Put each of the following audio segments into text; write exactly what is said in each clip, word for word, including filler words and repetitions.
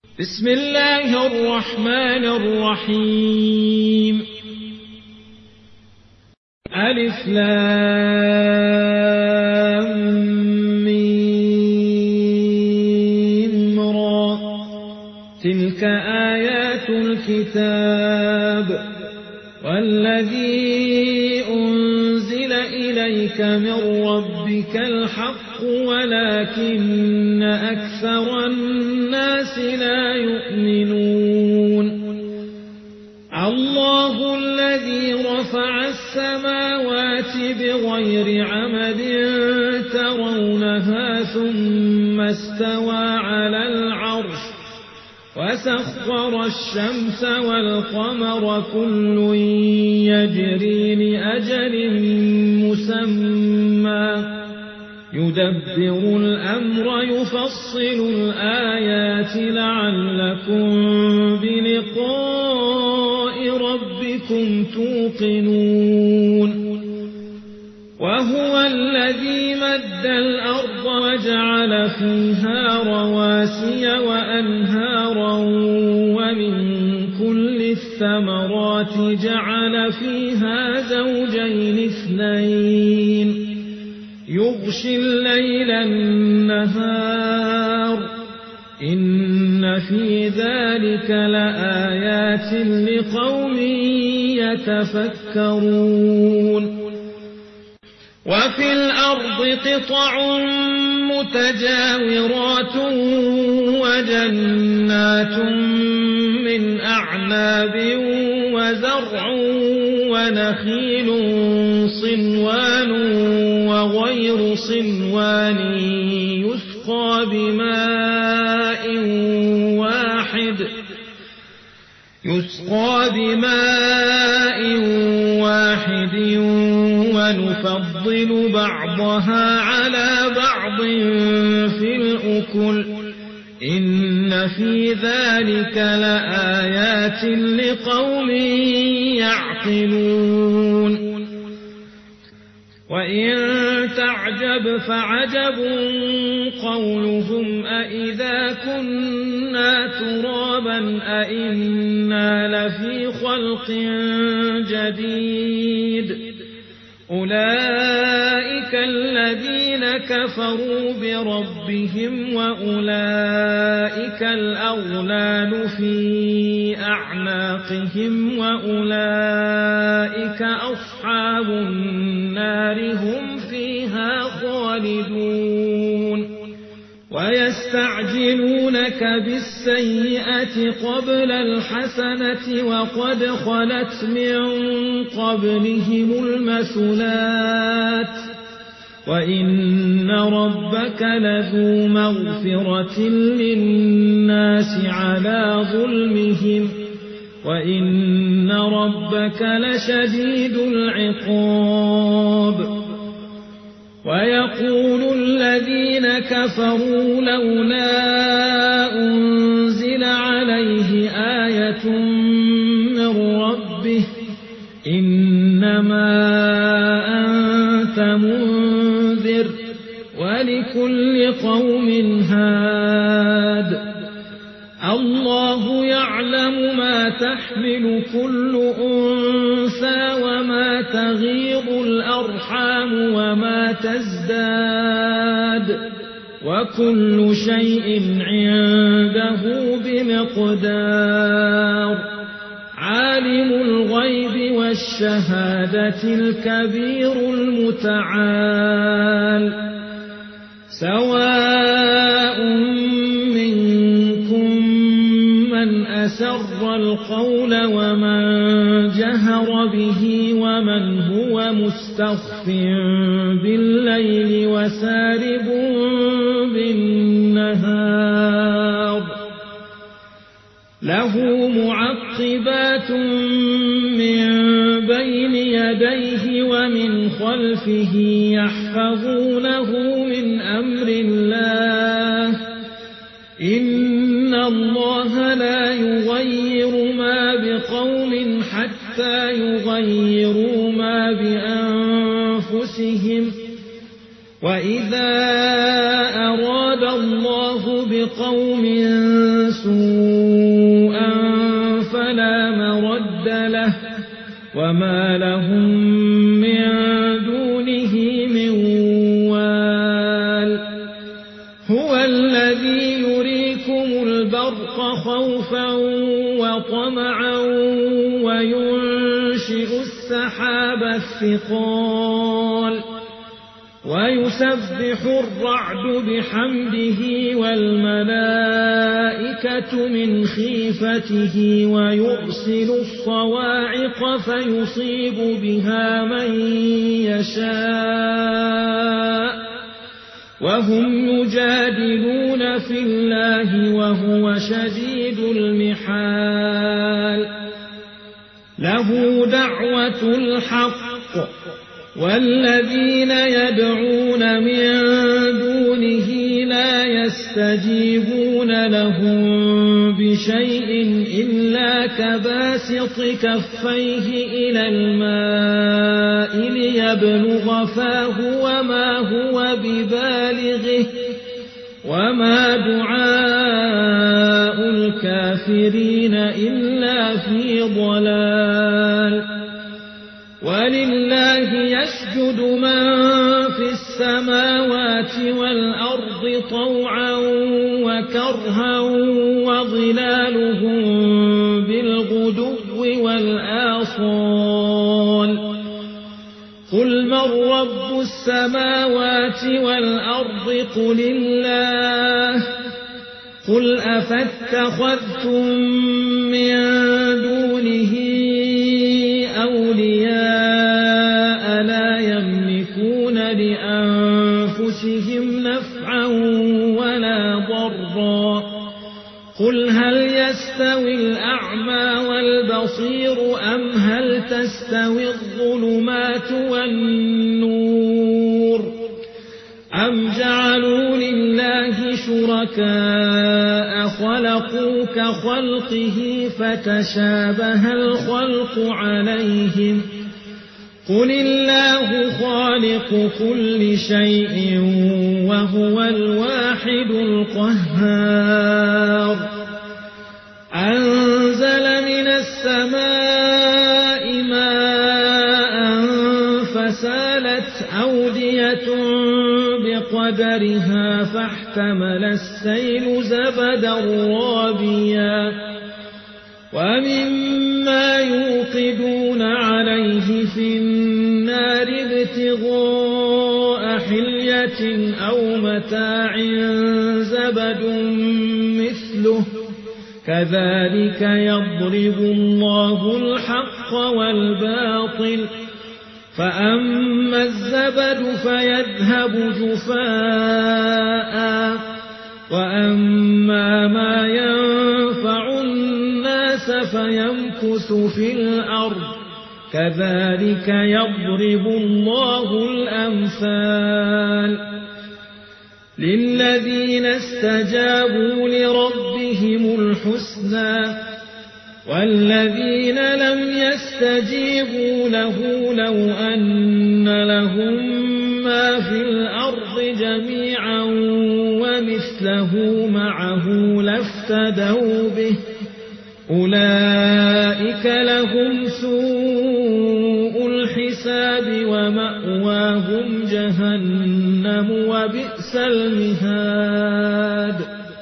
بسم الله الرحمن الرحيم. ألف لام ميم را. تلك آيات الكتاب والذي أنزل إليك من ربك الحق ولكن أكثر الناس لا يؤمنون. الله الذي رفع السماوات بغير عمد ترونها ثم استوى على العرش وسخر الشمس والقمر كل يجري لأجل مسمى يدبر الأمر يفصل الآيات لعلكم بلقاء ربكم توقنون. وهو الذي مد الأرض وجعل فيها رواسي وأنهارا ومن كل الثمرات جعل فيها زوجين اثنين يغشي الليل النهار إن في ذلك لآيات لقوم يتفكرون. وفي الأرض قطع متجاورات وجنات من أعناب وزرع ونخيل صنوان وغير صنوان يسقى بماء واحد يسقى بماء واحد ونفضل بعضها على بعض في الأكل إن في ذلك لآيات لقوم يعقلون. وإن تعجب فعجب قولهم أإذا كنا ترابا أإنا لفي خلق جديد أولئك الذين كفروا بربهم وأولئك الأغلال في أعناقهم وأولئك أصحاب النار هم فيها خالدون. ويستعجلونك بالسيئة قبل الحسنة وقد خلت من قبلهم المثلات وإن ربك لذو مغفرة للناس على ظلمهم وإن ربك لشديد العقاب. ويقول الذين كفروا لولا أنزل عليه آية من ربه إنما أنت منذر ولكل قوم هاد. الله يعلم ما تحمل كل أنثى وما تغيض الأرحام وما تزداد وكل شيء عنده بمقدار. عالم الغيب والشهادة الكبير المتعال. سواء منكم من أسر القول ومن جهر به ومن هو مستخف بالليل وسارب بالنهار. له معقبات من بين يديه ومن خلفه يحفظونه من أمر الله إن الله لا يغير ما بقوم حتى يغيروا ما بأنفسهم وإذا أراد الله بقوم سوءا وما لهم من دونه من وال هو الذي يريكم البرق خوفا وطمعا وينشئ السحاب الثقال ويسبح الرعد بحمده والملائكة من خيفته ويرسل الصواعق فيصيب بها من يشاء وهم يجادلون في الله وهو شديد المحال له دعوة الحق والذين يدعون من دونه لا يستجيبون لهم بشيء إلا كباسط كفيه إلى الماء ليبلغ فاه وما هو ببالغه وما دعاء الكافرين إلا في ضلال ولله يسجد من في السماوات والأرض طوعا وكرها وظلالهم بالغدو والآصال قل من رب السماوات والأرض قل الله قل أفاتخذتم من دونه أولياء لا يملكون لأنفسهم نفعا ولا ضرا قل هل يستوي الأعمى والبصير أم هل تستوي الظلمات والنور أم جعلوا لله شركاء خلقوا كخلقه فتشابه الخلق عليهم قل الله خالق كل شيء وهو الواحد القهار أنزل من السماء ماء فسالت أودية بقدرها فاحتمل السيل زبدا رابيا ومما يوقدون عليه في النار ابتغاء حلية أو متاع زبد مثله كذلك يضرب الله الحق والباطل فأما الزبد فيذهب جفاء وأما ما ينفع الناس فيمكث في الأرض كذلك يضرب الله الأمثال للذين استجابوا لربهم الحسنى والذين لم يستجيبوا له لو أن لهم ما في الأرض جميعا ومثله معه لافتدوا به أولئك لهم سوء الحساب ومأواهم جهنم وبئس المهاد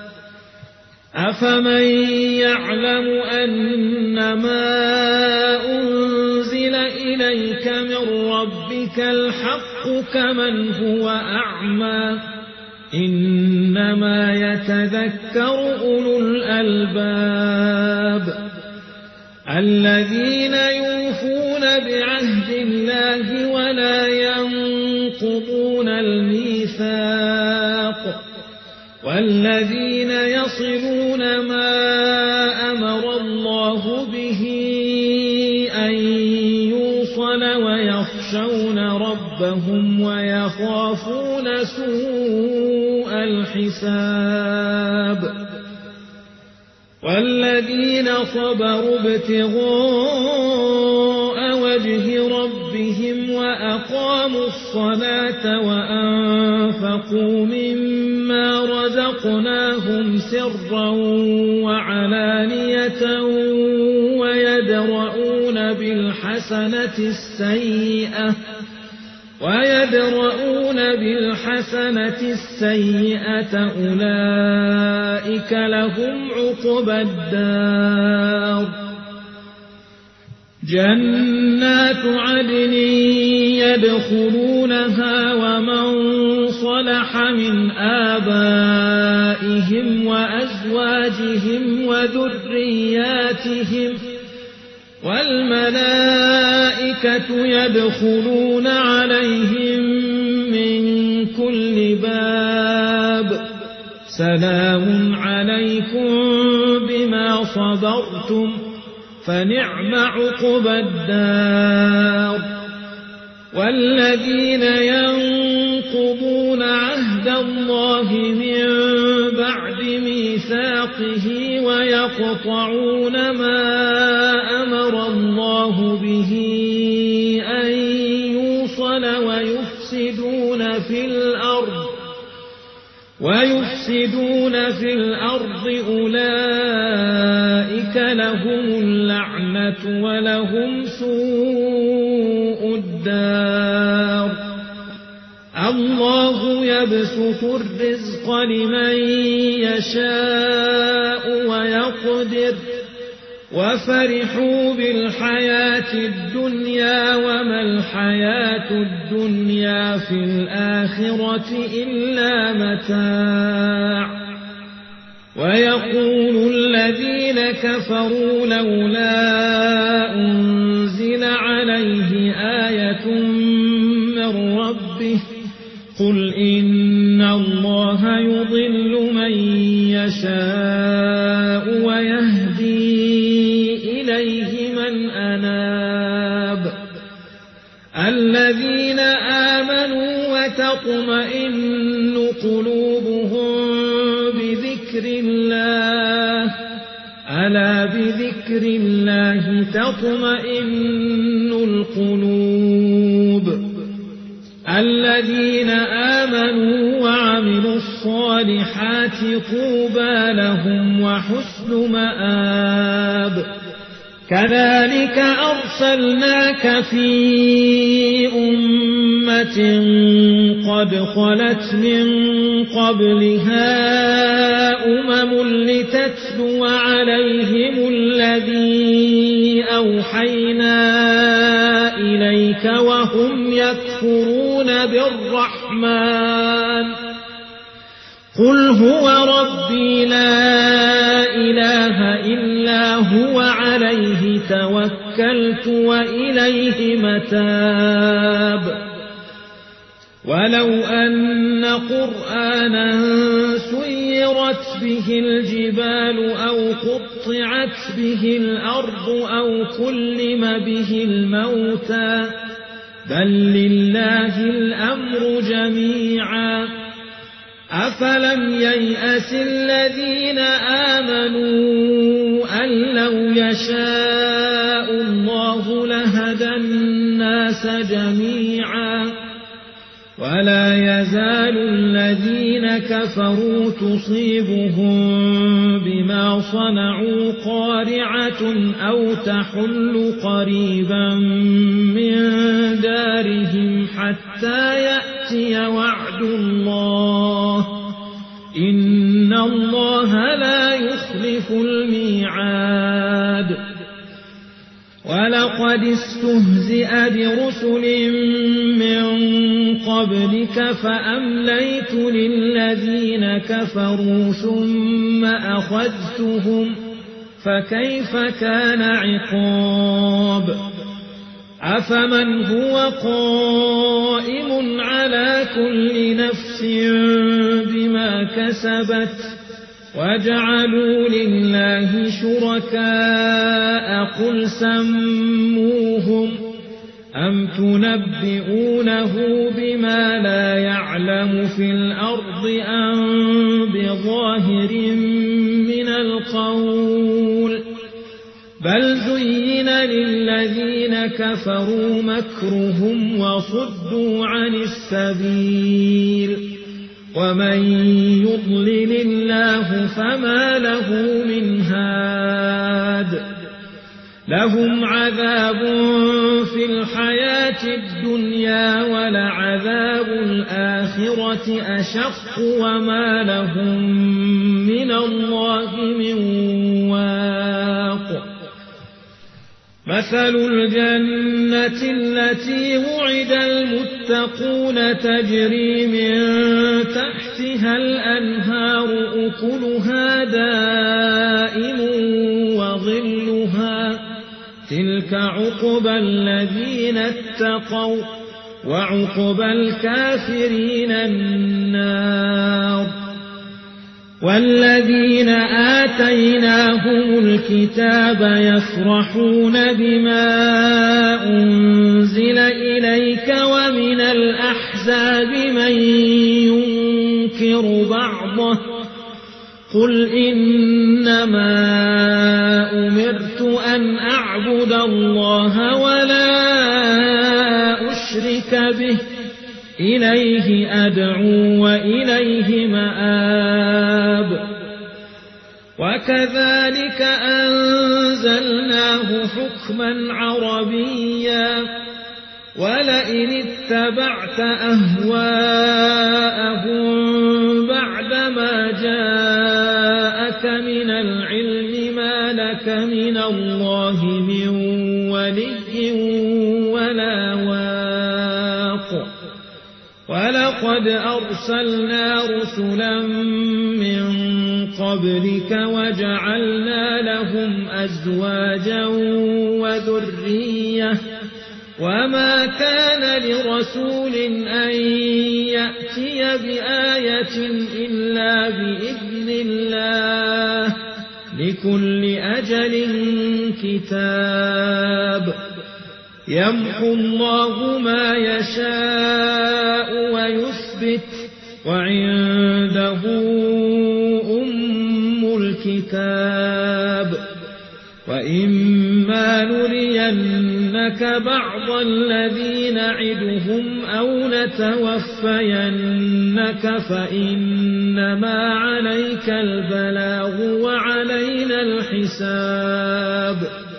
أفمن يعلم أنما أنزل إليك من ربك الحق كمن هو أعمى إنما يتذكر أولو الألباب الذين يوفون بعهد الله ولا ينقضون الميثاق والذين يصلون ما أمر الله به أن يوصل ويخشون ربهم ويخافون سوء الحساب والذين صبروا ابتغاء وجه ربهم وأقاموا الصلاة وأنفقوا مما رزقناهم سرا وعلانية ويدرؤون بالحسنة بالحسنة السيئة ويدرؤون بالحسنة السيئة أولئك لهم عقبى الدار جنات عدن يدخلونها ومن صلح من آبائهم وأزواجهم وذرياتهم والملائكة يدخلون عليهم من كل باب سلام عليكم بما صبرتم فنعم عقبى الدار والذين ينقضون عهد الله من بعد ميثاقه ويقطعون ما أمر الله به أن يوصل ويفسدون في الأرض ويفسدون في الأرض أولئك لهم اللعنة ولهم سوء الدار الله يبسط الرزق لمن يشاء ويقدر وفرحوا بالحياة الدنيا وما الحياة الدنيا في الآخرة إلا متاع ويقول الذين كفروا لولا أنزل عليه آية من ربه قل إن الله يضل من يشاء ويهدي إليه من أناب الذين آمنوا وتطمئن قلوبهم بذكر الله ألا بذكر الله تطمئن القلوب الذين آمنوا وعملوا الصالحات طوبى لهم وحسن مآب كذلك أرسلناك في أمة قد خلت من قبلها أمم لتتلو عليهم الذي أوحينا إليك وهم يكفرون بالرحمن قل هو ربي لا إله إلا هو عليه توكلت وإليه متاب ولو أن قرآنا سيرت به الجبال أو قطعت به الأرض أو كلم به الموتى بل لله الأمر جميعا أفلم ييأس الذين آمنوا أن لو يشاء الله لهدى الناس جميعا ولا يزال الذين كفروا تصيبهم بما صنعوا قارعة أو تحل قريبا من دارهم حتى يأتي وعد الله إن الله لا يخلف الميعاد ولقد استهزئ برسل من قبلك فأمليت للذين كفروا ثم أخذتهم فكيف كان عقاب أفمن هو قائم على كل نفس بما كسبت وجعلوا لله شركاء قل سموهم أم تنبئونه بما لا يعلم في الأرض أم بظاهر من القول بل زين للذين كفروا مكرهم وصدوا عن السبيل ومن يضلل الله فما له من هاد لهم عذاب في الحياة الدنيا ولعذاب الآخرة أشق وما لهم من الله من واق مثل الجنة التي وعد المتقون تجري من تحتها الأنهار أكلها دائم وظلها تلك عقبى الذين اتقوا وعقبى الكافرين النار والذين آتيناهم الكتاب يفرحون بما أنزل إليك ومن الأحزاب من ينكر بعضه قل إنما أمرت أن أعبد الله ولا أشرك به إليه أدعو وإليه مآب وكذلك أنزلناه حكما عربيا ولئن اتبعت أهواءهم بعدما جاءك من العلم ما لك من الله من ولي ولا واق ولقد أرسلنا رسلا من قبلك وجعلنا لهم أزواجا وذرية وما كان لرسول أن يأتي بآية إلا بإذن الله لكل أجل كتاب يمحو الله ما يشاء ويثبت وعنده أم الكتاب وإما نرينك بعض الذي نعدهم أو نتوفينك فإنما عليك البلاغ وعلينا الحساب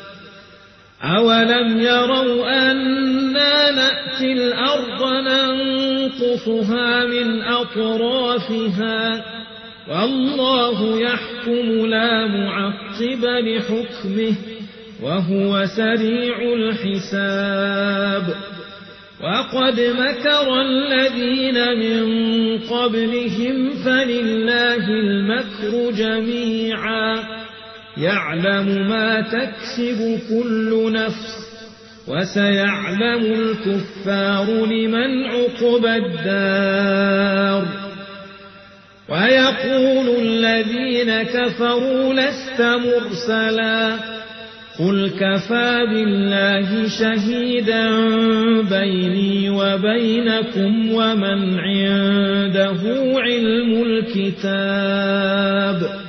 أولم يروا أنا نأتي الأرض ننقصها من أطرافها والله يحكم لا معقب لحكمه وهو سريع الحساب وقد مكر الذين من قبلهم فلله المكر جميعا يعلم ما تكسب كل نفس وسيعلم الكفار لمن عقبى الدار ويقول الذين كفروا لست مرسلا قل كفى بالله شهيدا بيني وبينكم ومن عنده علم الكتاب